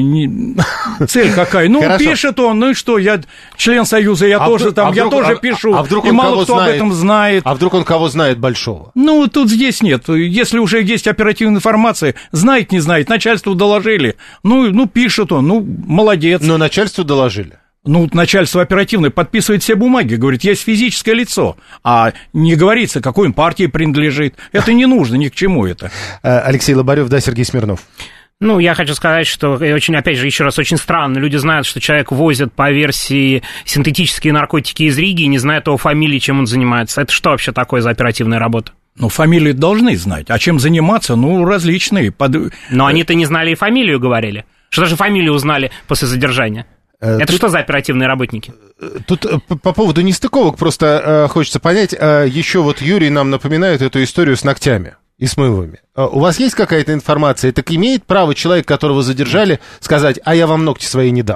цель какая? Ну, Хорошо. пишет он, ну и что, я член Союза, я тоже пишу, вдруг и он мало кого кто знает? об этом знает. А вдруг он кого знает большого? Ну, тут здесь нет. Если уже есть оперативная информация, знает, не знает, начальству доложили. Ну, пишет он, молодец. Но начальству доложили. Начальство оперативное подписывает все бумаги, говорит, есть физическое лицо, а не говорится, какой он партии принадлежит. Это не нужно, ни к чему это. Алексей Лобарев, да, Сергей Смирнов. Ну, я хочу сказать, что очень, опять же, еще раз, очень странно. Люди знают, что человек возит по версии синтетические наркотики из Риги и не знают его фамилии, чем он занимается. Это что вообще такое за оперативная работа? Фамилии должны знать. А чем заниматься? Различные. Но они-то не знали и фамилию говорили. Что даже фамилию узнали после задержания. Это что за оперативные работники? Тут по поводу нестыковок просто хочется понять. Еще вот Юрий нам напоминает эту историю с ногтями и с мылами. У вас есть какая-то информация? Так имеет право человек, которого задержали, сказать, а я вам ногти свои не дам?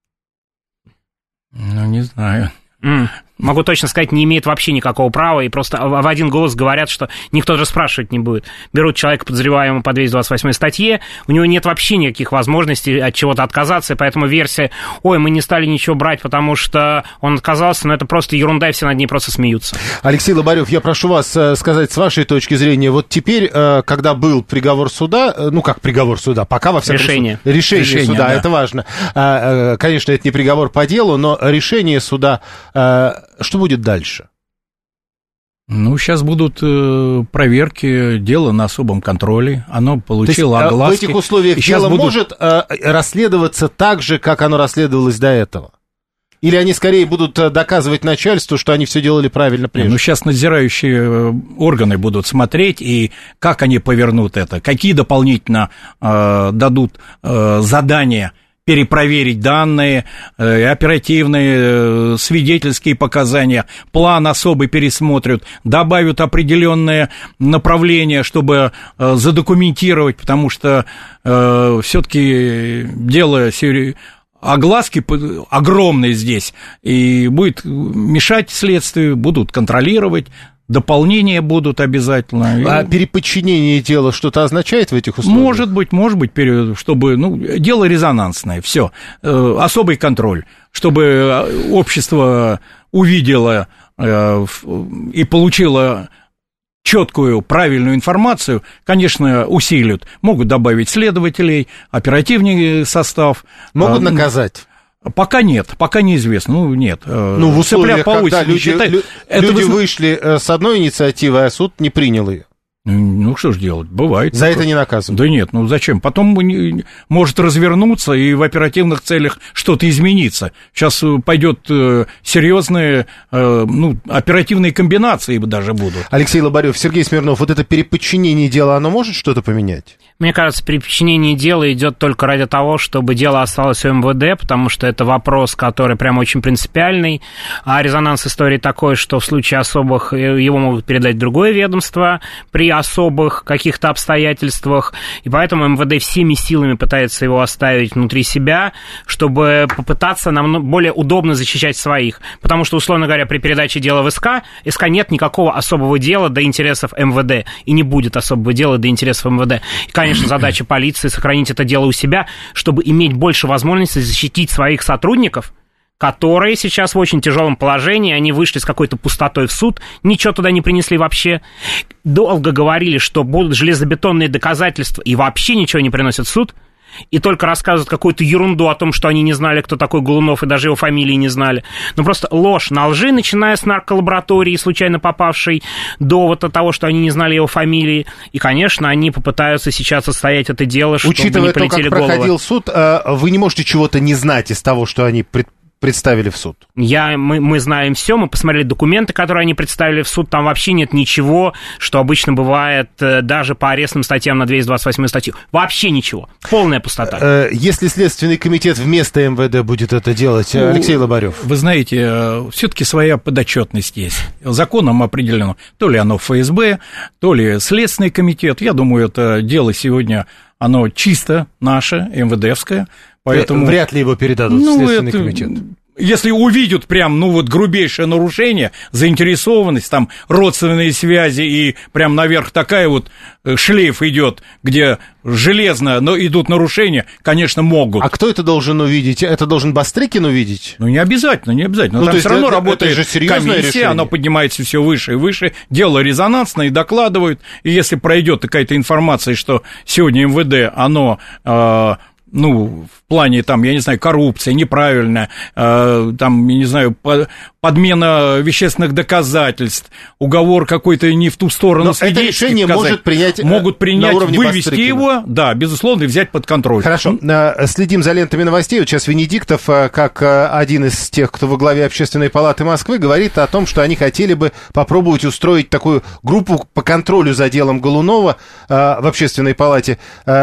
Не знаю. Могу точно сказать, не имеет вообще никакого права, и просто в один голос говорят, что никто же спрашивать не будет. Берут человека, подозреваемого по 228 статье, у него нет вообще никаких возможностей от чего-то отказаться, и поэтому версия, мы не стали ничего брать, потому что он отказался, но это просто ерунда, и все над ней просто смеются. Алексей Лобарев, я прошу вас сказать с вашей точки зрения, вот теперь, когда был приговор суда, как приговор суда, пока во всяком случае... Решение суда, да. Это важно. Конечно, это не приговор по делу, но решение суда... Что будет дальше? Сейчас будут проверки, дело на особом контроле, оно получило огласки. В этих условиях дело может расследоваться так же, как оно расследовалось до этого? Или они скорее будут доказывать начальству, что они все делали правильно прежде? Сейчас надзирающие органы будут смотреть, и как они повернут это, какие дополнительно дадут задания, перепроверить данные, оперативные, свидетельские показания, план особый пересмотрят, добавят определенные направления, чтобы задокументировать, потому что все-таки дело огласки огромные здесь, и будет мешать следствию, будут контролировать. Дополнения будут обязательно. А переподчинение дела что-то означает в этих условиях? Может быть, чтобы, дело резонансное, все, особый контроль, чтобы общество увидело и получило четкую, правильную информацию, конечно, усилят. Могут добавить следователей, оперативный состав. Могут наказать? Пока нет, пока неизвестно, нет. В условиях, когда люди вышли с одной инициативой, а суд не принял ее. Ну, что ж делать, бывает. За это не наказывают? Да нет, ну зачем? Потом может развернуться и в оперативных целях что-то измениться. Сейчас пойдет серьезные, оперативные комбинации даже будут. Алексей Лобарев, Сергей Смирнов, вот это переподчинение дела, оно может что-то поменять? Мне кажется, переподчинение дела идет только ради того, чтобы дело осталось у МВД, потому что это вопрос, который прям очень принципиальный, а резонанс истории такой, что в случае особых его могут передать в другое ведомство при особых каких-то обстоятельствах, и поэтому МВД всеми силами пытается его оставить внутри себя, чтобы попытаться намного более удобно защищать своих, потому что, условно говоря, при передаче дела в СК нет никакого особого дела до интересов МВД, и не будет особого дела до интересов МВД. И, конечно, задача полиции сохранить это дело у себя, чтобы иметь больше возможностей защитить своих сотрудников, которые сейчас в очень тяжелом положении, они вышли с какой-то пустотой в суд, ничего туда не принесли вообще, долго говорили, что будут железобетонные доказательства, и вообще ничего не приносят в суд, и только рассказывают какую-то ерунду о том, что они не знали, кто такой Голунов, и даже его фамилии не знали. Ну, просто ложь на лжи, начиная с нарколаборатории, случайно попавшей, до вот того, что они не знали его фамилии. И, конечно, они попытаются сейчас отстоять это дело, чтобы учитывая не полетели то, как головы. проходил суд, вы не можете чего-то не знать из того, что они представили в суд? Мы знаем все, мы посмотрели документы, которые они представили в суд, там вообще нет ничего, что обычно бывает даже по арестным статьям на 228 статью. Вообще ничего. Полная пустота. Если Следственный комитет вместо МВД будет это делать, Алексей Лобарев? Вы знаете, все-таки своя подотчетность есть. Законом определено, то ли оно ФСБ, то ли Следственный комитет. Я думаю, это дело сегодня, оно чисто наше, МВДовское. Поэтому вряд ли его передадут в Следственный комитет. Если увидят прям, грубейшее нарушение, заинтересованность, там, родственные связи и прям наверх такая вот шлейф идет, где железно, но идут нарушения, конечно, могут. А кто это должен увидеть? Это должен Бастрыкин увидеть? Не обязательно. Там все равно работает комиссия, решение. Оно поднимается все выше и выше, дело резонансное, и докладывают, и если пройдет какая-то информация, что сегодня МВД, оно... в плане, коррупции, неправильно, подмена вещественных доказательств, уговор какой-то не в ту сторону. Но это решение могут принять на уровне вывести Бастрыкина. Его, да, безусловно, и взять под контроль. Хорошо. Следим за лентами новостей. Вот сейчас Венедиктов, как один из тех, кто во главе Общественной палаты Москвы, говорит о том, что они хотели бы попробовать устроить такую группу по контролю за делом Голунова в Общественной палате,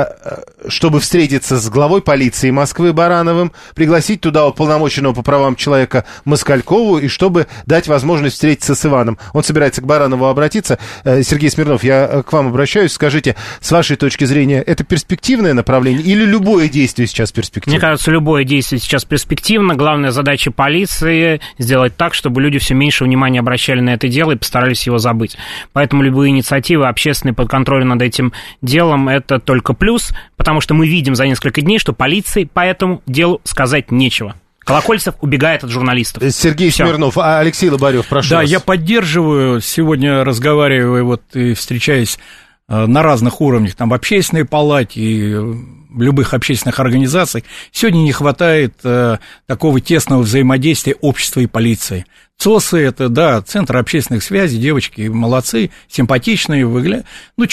чтобы встретиться с главой полиции Москвы Барановым, пригласить туда уполномоченного по правам человека Москалькову, и чтобы дать возможность встретиться с Иваном. Он собирается к Баранову обратиться. Сергей Смирнов, я к вам обращаюсь. Скажите, с вашей точки зрения, это перспективное направление или любое действие сейчас перспективно? Мне кажется, любое действие сейчас перспективно. Главная задача полиции — сделать так, чтобы люди все меньше внимания обращали на это дело и постарались его забыть. Поэтому любые инициативы общественные под контролем над этим делом — это только плюс, потому что мы видим за несколько дней, что полиции по этому делу сказать нечего. Колокольцев убегает от журналистов. Сергей Смирнов, а Алексей Лобарев, прошу вас. Да, я поддерживаю, сегодня разговариваю и встречаясь на разных уровнях, в общественной палате и в любых общественных организациях, сегодня не хватает такого тесного взаимодействия общества и полиции. ЦОСы — это, да, Центр общественных связей, девочки молодцы, симпатичные, выглядят.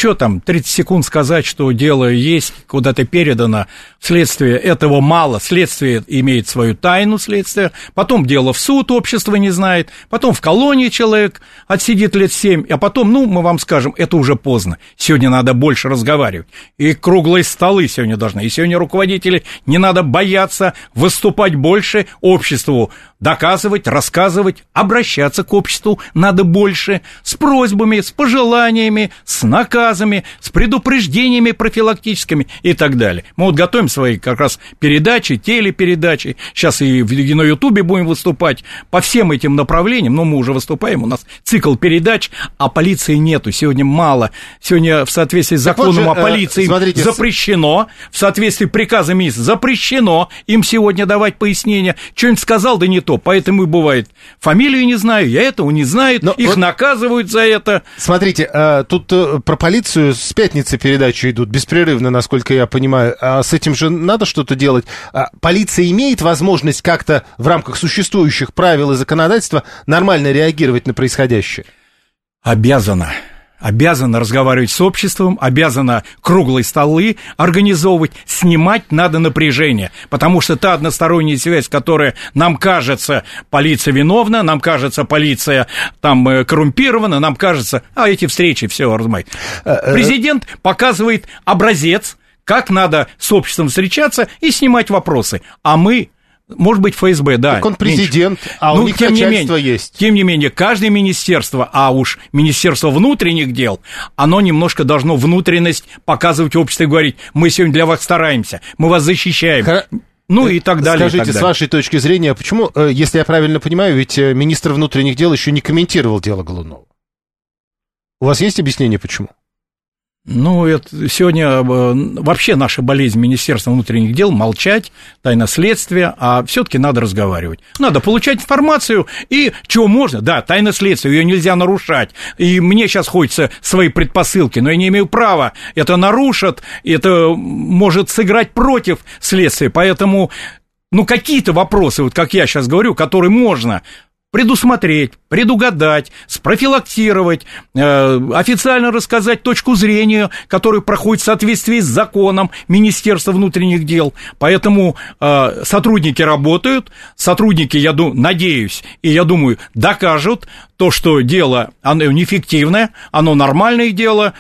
30 секунд сказать, что дело есть, куда-то передано, следствие, этого мало, следствие имеет свою тайну следствия, потом дело в суд, общество не знает, потом в колонии человек отсидит лет 7, а потом, мы вам скажем, это уже поздно, сегодня надо больше разговаривать, и круглые столы сегодня должны, и сегодня руководители не надо бояться выступать больше обществу, доказывать, рассказывать, обращаться к обществу надо больше, с просьбами, с пожеланиями, с наказами, с предупреждениями профилактическими и так далее. Мы готовим свои как раз передачи, телепередачи, сейчас и на Ютубе будем выступать по всем этим направлениям, мы уже выступаем, у нас цикл передач, а полиции нету, сегодня мало, сегодня в соответствии с законом о полиции запрещено, в соответствии с приказом министра запрещено им сегодня давать пояснения, что-нибудь сказал, да не то, поэтому и бывает, фамилию не знаю, я этого не знаю, их наказывают за это. Смотрите, тут про полицию с пятницы передачи идут беспрерывно, насколько я понимаю, а с этим же надо что-то делать. Полиция имеет возможность как-то в рамках существующих правил и законодательства нормально реагировать на происходящее? Обязана. обязана разговаривать с обществом, обязана круглые столы организовывать, снимать надо напряжение, потому что та односторонняя связь, которая нам кажется, полиция виновна, нам кажется, полиция там коррумпирована, нам кажется, эти встречи все размывают. Президент показывает образец, как надо с обществом встречаться и снимать вопросы, а мы... Может быть, ФСБ, да. Так он президент, меньше. А у них начальство есть. Тем не менее, каждое министерство, а уж Министерство внутренних дел, оно немножко должно внутренность показывать обществу и говорить, мы сегодня для вас стараемся, мы вас защищаем. И так далее. Скажите, с вашей точки зрения, почему, если я правильно понимаю, ведь министр внутренних дел еще не комментировал дело Голунова? У вас есть объяснение, почему? Это сегодня вообще наша болезнь Министерства внутренних дел — молчать, тайна следствия, а все-таки надо разговаривать. Надо получать информацию, и чего можно, да, тайна следствия, ее нельзя нарушать. И мне сейчас хочется свои предпосылки, но я не имею права, это нарушат, это может сыграть против следствия, поэтому, какие-то вопросы, вот как я сейчас говорю, которые можно предусмотреть, предугадать, спрофилактировать, официально рассказать точку зрения, которая проходит в соответствии с законом Министерства внутренних дел. Поэтому сотрудники работают, сотрудники, я надеюсь, и я думаю, докажут то, что дело, оно неэффективное, оно нормальное дело,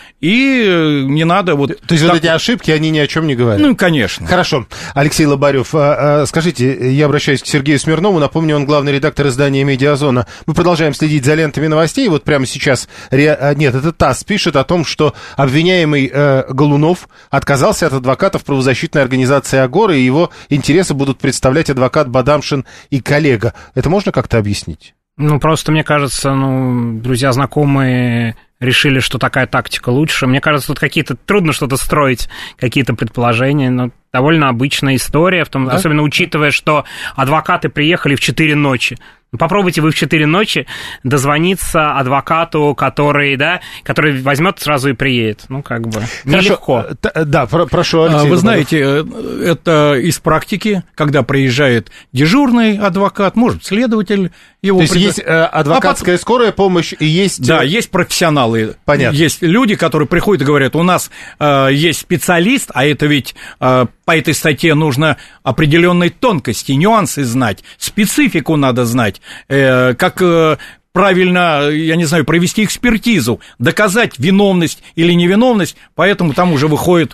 и не надо вот... То есть вот эти ошибки, они ни о чем не говорят? Конечно. Хорошо. Алексей Лобарев, скажите, я обращаюсь к Сергею Смирнову, напомню, он главный редактор издания «Медиазона». Мы продолжаем следить за лентами новостей, вот прямо сейчас, это ТАСС пишет о том, что обвиняемый Голунов отказался от адвокатов правозащитной организации «Агора», и его интересы будут представлять адвокат Бадамшин и коллега. Это можно как-то объяснить? Просто, мне кажется, друзья, знакомые решили, что такая тактика лучше. Мне кажется, тут трудно что-то строить, какие-то предположения, но довольно обычная история, да? Особенно учитывая, что адвокаты приехали в 4 ночи. Попробуйте вы в 4 ночи дозвониться адвокату, который возьмет сразу и приедет. Нелегко. Да, прошу, Алексей. Вы знаете, это из практики, когда приезжает дежурный адвокат, может, следователь его... То есть есть адвокатская скорая помощь и есть... Да, есть профессионалы. Понятно. Есть люди, которые приходят и говорят, у нас есть специалист, а это ведь... По этой статье нужно определенные тонкости, нюансы знать, специфику надо знать, как правильно, провести экспертизу, доказать виновность или невиновность, поэтому там уже выходят...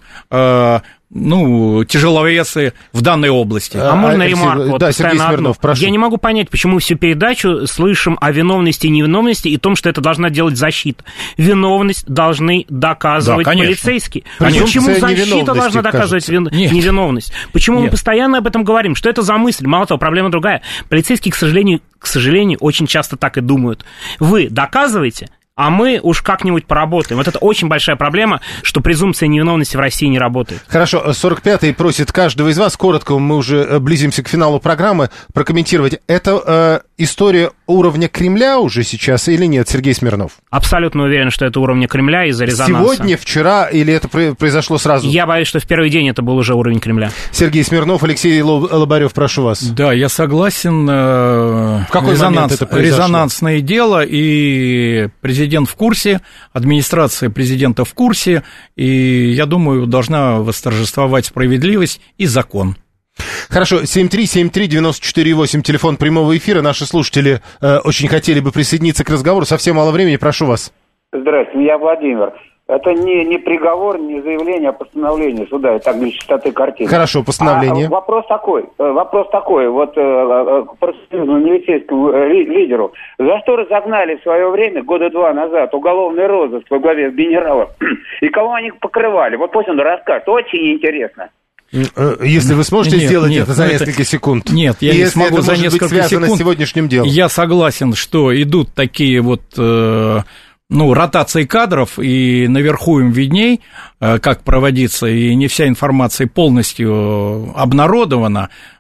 тяжеловесы в данной области. А можно ремарку? Да, Сергей Смирнов, прошу. Я не могу понять, почему всю передачу слышим о виновности и невиновности и том, что это должна делать защита. Виновность должны доказывать полицейские. Почему защита должна доказывать невиновность? Почему мы постоянно об этом говорим? Что это за мысль? Мало того, проблема другая. Полицейские, к сожалению, очень часто так и думают. Вы доказываете, а мы уж как-нибудь поработаем. Вот это очень большая проблема, что презумпция невиновности в России не работает. Хорошо, 45-й просит каждого из вас, коротко, мы уже близимся к финалу программы, прокомментировать. Это история уровня Кремля уже сейчас или нет, Сергей Смирнов? Абсолютно уверен, что это уровня Кремля из-за резонанса. Сегодня, вчера или это произошло сразу? Я боюсь, что в первый день это был уже уровень Кремля. Сергей Смирнов, Алексей Лобарев, прошу вас. Да, я согласен. В какой момент это произошло? Резонансное дело, и президент в курсе, администрация президента в курсе, и, я думаю, должна восторжествовать справедливость и закон. Хорошо, 7373948, телефон прямого эфира. Наши слушатели очень хотели бы присоединиться к разговору. Совсем мало времени, прошу вас. Здравствуйте, я Владимир. Это не приговор, не заявление, а постановление суда. Это так для чистоты картины. Хорошо, постановление. Вопрос такой. Вот профсоюзному милицейскому лидеру. За что разогнали в свое время, 2 года назад, уголовный розыск во главе с генералом? И кого они покрывали? Вот пусть он расскажет. Очень интересно. Если вы сможете сделать это за несколько секунд. Нет, я не смогу за несколько секунд. Связано с сегодняшним делом. Я согласен, что идут такие ротации кадров, и наверху им видней, как проводиться, и не вся информация полностью обнародована.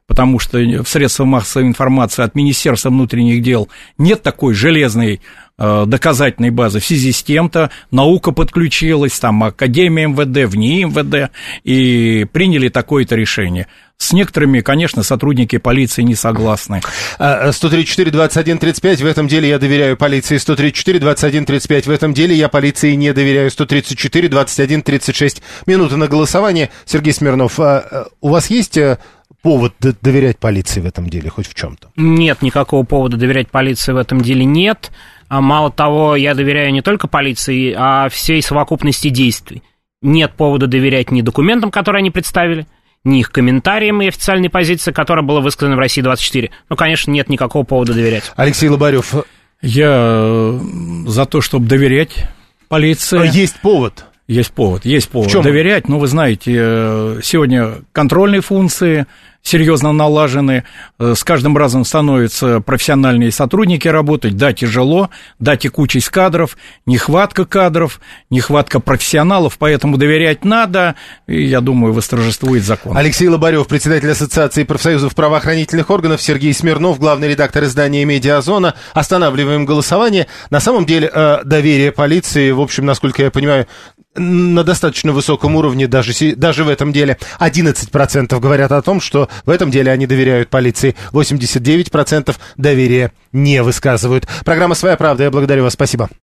потому что в средствах массовой информации от Министерства внутренних дел нет такой железной доказательной базы. В связи с тем-то наука подключилась, там Академия МВД, ВНИИ МВД, и приняли такое-то решение. С некоторыми, конечно, сотрудники полиции не согласны. 134-21-35, в этом деле я доверяю полиции. 134-21-35, в этом деле я полиции не доверяю. 134-21-36, минуты на голосование. Сергей Смирнов, у вас есть повод доверять полиции в этом деле, хоть в чем-то? Нет, никакого повода доверять полиции в этом деле нет. А мало того, я доверяю не только полиции, а всей совокупности действий. Нет повода доверять ни документам, которые они представили, ни их комментариям и официальной позиции, которая была высказана в России-24. Ну, конечно, нет никакого повода доверять. Алексей Лобарев. Я за то, чтобы доверять полиции. Есть повод. Есть повод доверять, но вы знаете, сегодня контрольные функции серьезно налажены, с каждым разом становятся профессиональные сотрудники работать, да, тяжело, да, текучесть кадров, нехватка профессионалов, поэтому доверять надо, и, я думаю, восторжествует закон. Алексей Лобарев, председатель Ассоциации профсоюзов правоохранительных органов, Сергей Смирнов, главный редактор издания «Медиазона». Останавливаем голосование. На самом деле, доверие полиции, в общем, насколько я понимаю, на достаточно высоком уровне даже в этом деле. 11% говорят о том, что в этом деле они доверяют полиции. 89% доверия не высказывают. Программа «Своя правда». Я благодарю вас. Спасибо.